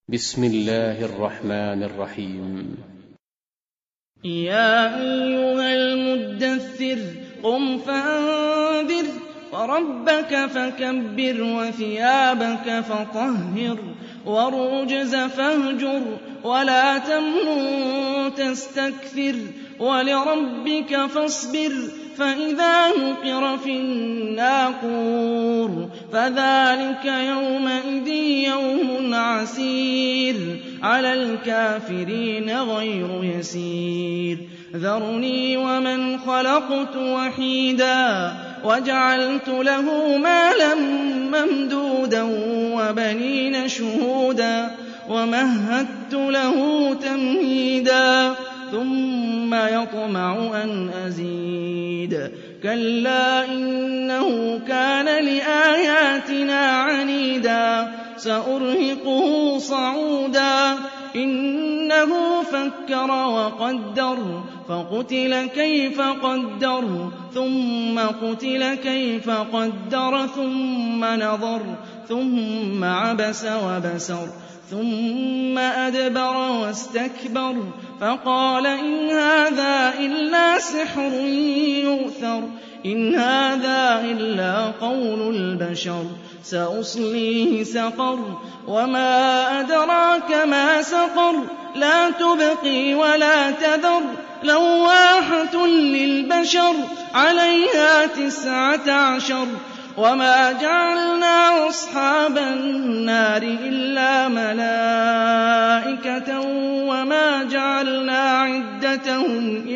بسم الله الرحمن الرحيم. يا أيها المدثر قم فأنذر وربك فكبر وثيابك فطهر والرجز فاهجر ولا تمنن تستكثر ولربك فاصبر فإذا نقر في الناقور فذلك يومئذ يوم عسير على الكافرين غير يسير ذرني ومن خلقت وحيدا وجعلت له مالا ممدودا وبنين شهودا ومهدت له تمهيدا ثم يطمع أن أزيد كلا إنه كان لآياتنا عنيدا سأرهقه صعودا إنه فكر وقدر فقتل كيف قدر ثم قتل كيف قدر ثم نظر ثم عبس وبسر ثم أدبر واستكبر فقال إن هذا إلا سحر يؤثر إن هذا إلا قول البشر سأصليه سقر وما أدراك ما سقر لا تبقي ولا تذر لواحة للبشر عليها 19 وما جعلنا أصحاب النار إلا ملائكة وما جعلنا عدتهم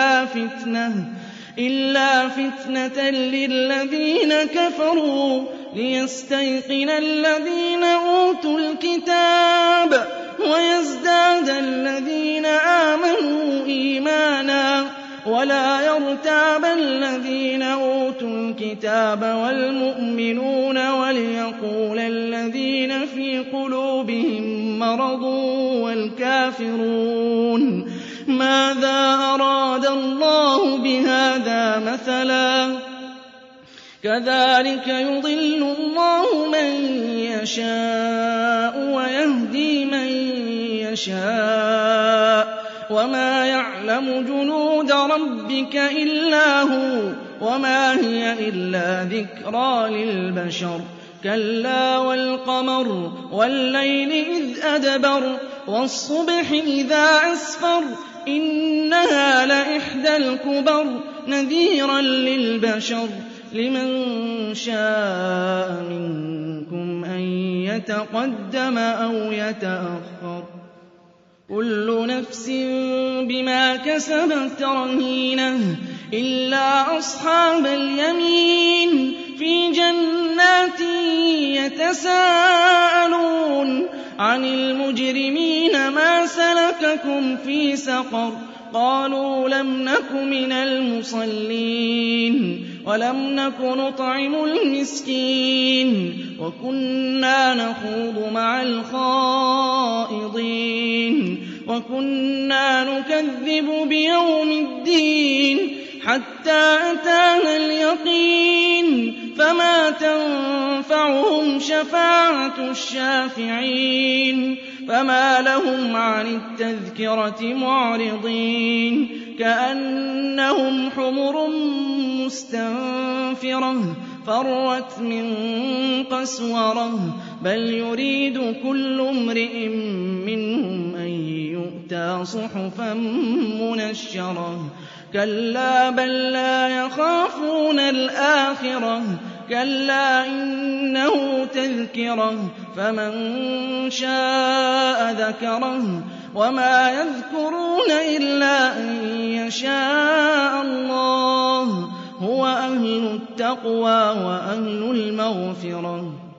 إلا فتنة للذين كفروا ليستيقن الذين أوتوا الكتاب ويزداد الذين آمنوا إيمانا ولا يرتاب الذين أوتوا الكتاب والمؤمنون وليقول الذين في قلوبهم مرض والكافرون ماذا أراد الله بهذا مثلا كذلك يضل الله من يشاء ويهدي من يشاء وما يعلم جنود ربك إلا هو وما هي إلا ذكرى للبشر كلا والقمر والليل إذ أدبر والصبح إذا أسفر إنها لإحدى الكبر نذيرا للبشر لمن شاء منكم أن يتقدم أو يتأخر كل نفس بما كسبت رهينة إلا أصحاب اليمين في جنات يتساءلون عن المجرمين ما سلككم في سقر قالوا لم نك من المصلين ولم نك نطعم المسكين وكنا نخوض مع الخائضين وكنا نكذب بيوم الدين حتى أتانا اليقين فما تنفعهم شفاعة الشافعين فما لهم عن التذكرة معرضين كأنهم حمر مستنفرة فرت من قسورة بل يريد كل امرئ منهم أن يؤتى صحفا منشرة كلا بل لا يخافون الآخرة كلا إنه تذكرة فمن شاء ذكره وما يذكرون إلا أن يشاء الله هو أهل التقوى وأهل المغفرة